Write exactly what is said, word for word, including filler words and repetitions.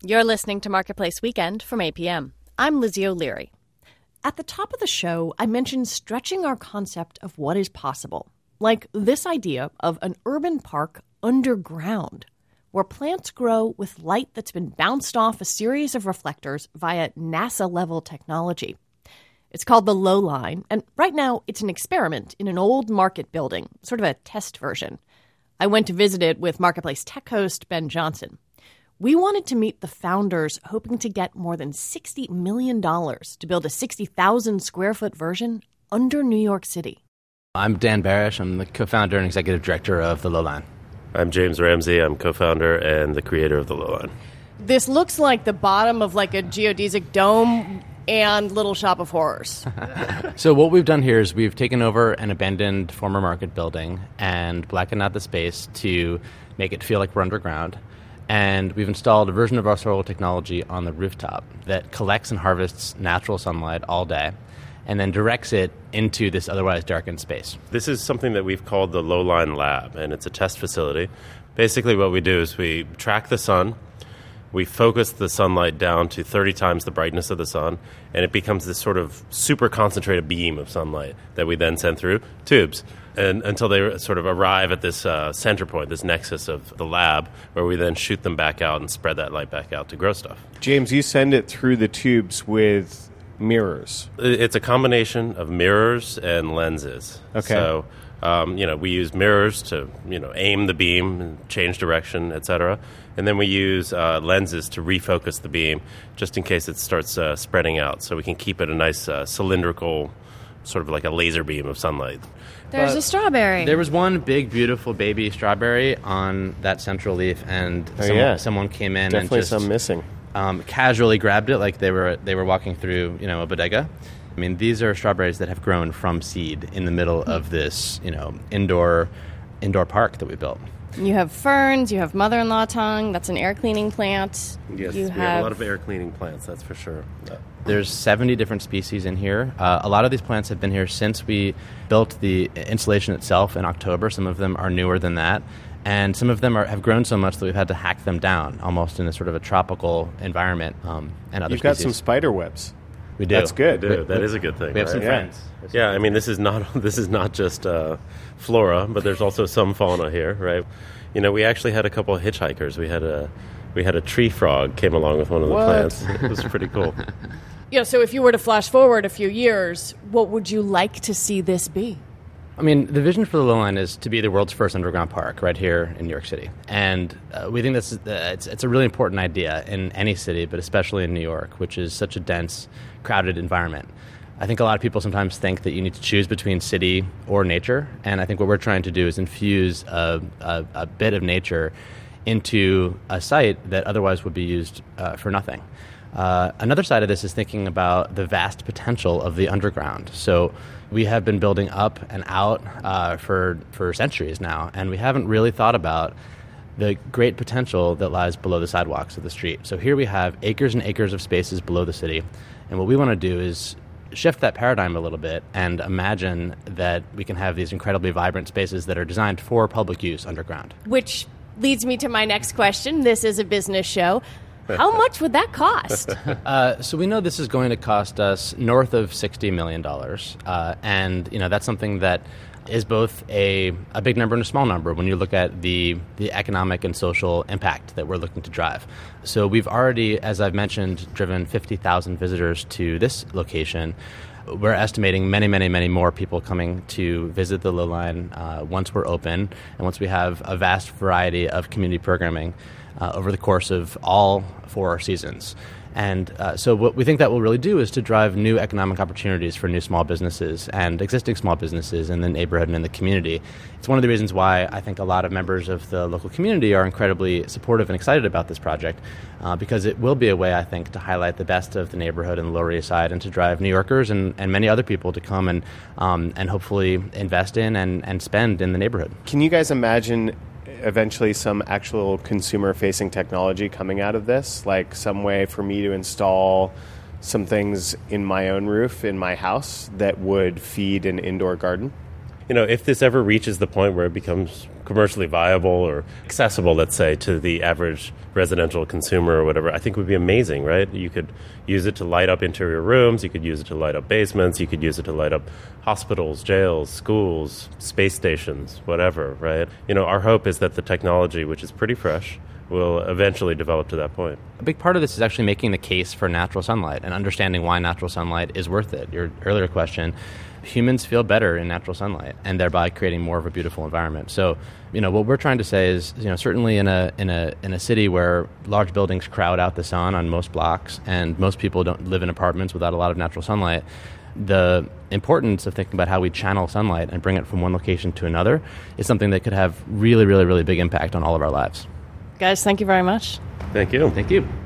You're listening to Marketplace Weekend from A P M. I'm Lizzie O'Leary. At the top of the show, I mentioned stretching our concept of what is possible, like this idea of an urban park underground, where plants grow with light that's been bounced off a series of reflectors via NASA-level technology. It's called the Low Line, and right now it's an experiment in an old market building, sort of a test version. I went to visit it with Marketplace tech host Ben Johnson. We wanted to meet the founders, hoping to get more than sixty million dollars to build a sixty thousand square foot version under New York City. I'm Dan Barish. I'm the co-founder and executive director of the Low Line. I'm James Ramsey. I'm co-founder and the creator of the Low Line. This looks like the bottom of like a geodesic dome and Little Shop of Horrors. So what we've done here is we've taken over an abandoned former market building and blackened out the space to make it feel like we're underground. And we've installed a version of our solar technology on the rooftop that collects and harvests natural sunlight all day and then directs it into this otherwise darkened space. This is something that we've called the Low Line Lab, and it's a test facility. Basically what we do is we track the sun, we focus the sunlight down to thirty times the brightness of the sun, and it becomes this sort of super concentrated beam of sunlight that we then send through tubes. And until they sort of arrive at this uh, center point, this nexus of the lab, where we then shoot them back out and spread that light back out to grow stuff. James, you send it through the tubes with mirrors. It's a combination of mirrors and lenses. Okay. So, um, you know, we use mirrors to, you know, aim the beam, and change direction, et cetera. And then we use uh, lenses to refocus the beam just in case it starts uh, spreading out. So we can keep it a nice uh, cylindrical, sort of like a laser beam of sunlight. There's But a strawberry. There was one big, beautiful baby strawberry on that central leaf, and Oh, someone, yeah. someone came in Definitely and just some missing. um, casually grabbed it like they were they were walking through, you know, a bodega. I mean, these are strawberries that have grown from seed in the middle of this, you know, indoor indoor park that we built. You have ferns, you have mother-in-law tongue, that's an air cleaning plant. Yes, you we have... have a lot of air cleaning plants, that's for sure. Yeah. There's seventy different species in here. Uh, a lot of these plants have been here since we built the installation itself in October. Some of them are newer than that. And some of them are, have grown so much that we've had to hack them down, almost in a sort of a tropical environment. Um, and other You've got species. some spider webs. We do. That's good. We do. That is a good thing. We have right? some Yeah. friends. Yeah, I mean, this is not this is not just uh, flora, but there's also some fauna here, right? You know, we actually had a couple of hitchhikers. We had a we had a tree frog came along with one of the What? plants. It was pretty cool. Yeah, so if you were to flash forward a few years, what would you like to see this be? I mean, the vision for the Low Line is to be the world's first underground park right here in New York City. And uh, we think this is, uh, it's, it's a really important idea in any city, but especially in New York, which is such a dense, crowded environment. I think a lot of people sometimes think that you need to choose between city or nature. And I think what we're trying to do is infuse a, a, a bit of nature into a site that otherwise would be used uh, for nothing. Uh, another side of this is thinking about the vast potential of the underground. So we have been building up and out uh, for for centuries now, and we haven't really thought about the great potential that lies below the sidewalks of the street. So here we have acres and acres of spaces below the city, and what we want to do is shift that paradigm a little bit and imagine that we can have these incredibly vibrant spaces that are designed for public use underground. Which leads me to my next question. This is a business show. How much would that cost? Uh, so we know this is going to cost us north of sixty million dollars. Uh, and, you know, that's something that is both a, a big number and a small number when you look at the, the economic and social impact that we're looking to drive. So we've already, as I've mentioned, driven fifty thousand visitors to this location. We're estimating many, many, many more people coming to visit the Low Line uh, once we're open and once we have a vast variety of community programming uh, over the course of all four seasons. And uh, so what we think that will really do is to drive new economic opportunities for new small businesses and existing small businesses in the neighborhood and in the community. It's one of the reasons why I think a lot of members of the local community are incredibly supportive and excited about this project, uh, because it will be a way, I think, to highlight the best of the neighborhood and the Lower East Side and to drive New Yorkers and, and many other people to come and um, and hopefully invest in and, and spend in the neighborhood. Can you guys imagine eventually some actual consumer-facing technology coming out of this, like some way for me to install some things in my own roof in my house that would feed an indoor garden? You know, if this ever reaches the point where it becomes commercially viable or accessible, let's say, to the average residential consumer or whatever, I think would be amazing, right? You could use it to light up interior rooms, you could use it to light up basements, you could use it to light up hospitals, jails, schools, space stations, whatever, right? You know, our hope is that the technology, which is pretty fresh, will eventually develop to that point. A big part of this is actually making the case for natural sunlight and understanding why natural sunlight is worth it. Your earlier question, humans feel better in natural sunlight and thereby creating more of a beautiful environment. So, you know, what we're trying to say is, you know, certainly in a in a in a city where large buildings crowd out the sun on most blocks and most people don't live in apartments without a lot of natural sunlight, the importance of thinking about how we channel sunlight and bring it from one location to another is something that could have really, really, really big impact on all of our lives. Guys, thank you very much. Thank you. Thank you.